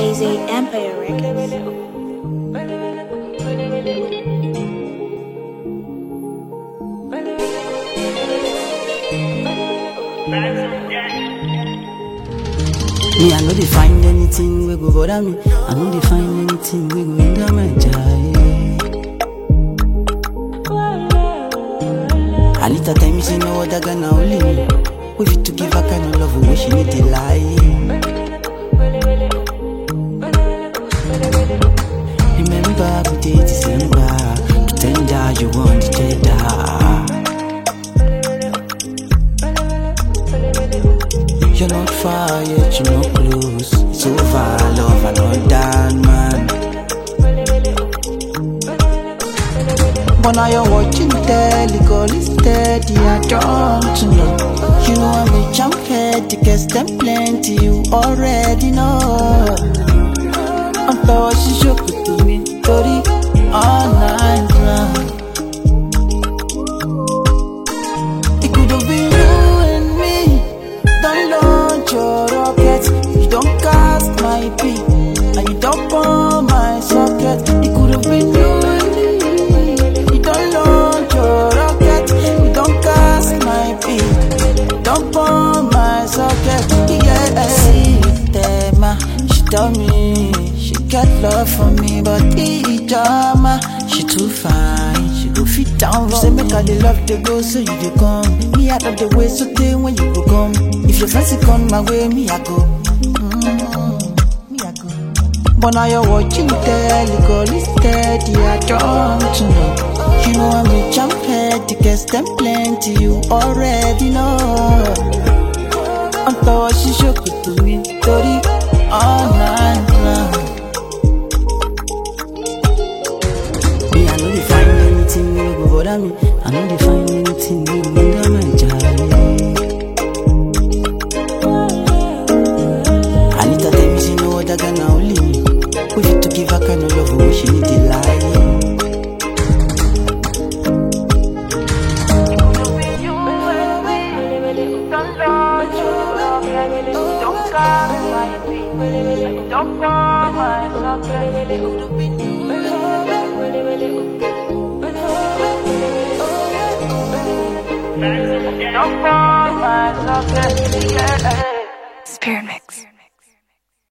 AZ Empire Records. Me, I know they find anything we go bother me. I know they find anything we go hinder my joy. Anita tell me she no other gonna only me. We fit to give her kind of love we she need to lie. Remember we did December, pretend you want the cheddar. You're not far yet, you're not close. It's over, love, I know that, man. But now you're watching telly, call it steady, I don't know. You know I'm a jump head, the guess them plenty, you already know. I'm thought she shook it to me, 30 all night long. It could have been you and me. Don't launch your rocket, you don't cast my pee, and you don't bomb my socket. It could have been you and me. You don't launch your rocket, you don't cast my pee, don't bomb my socket. Yeah, see Tema, she told me she got love for me, but drama, she too fine. She go fit down wrong. Say make all the love they go, so you dey come. Me I love the way so day when you go come. If your fancy come my way, me I go. Me I go. But now you're watching telly, call it steady, I don't know. You know I'm a jump head, the guess them plenty, you already know. I'm thought she shook it to me, 30 all night long. Me, I know they find anything we go bother me. I know they find anything we go hinder my joy. Anita tell me she no other gonna only me. We fit to give her kind of love we she need to lie. Don't call my socket. Don't call my socket.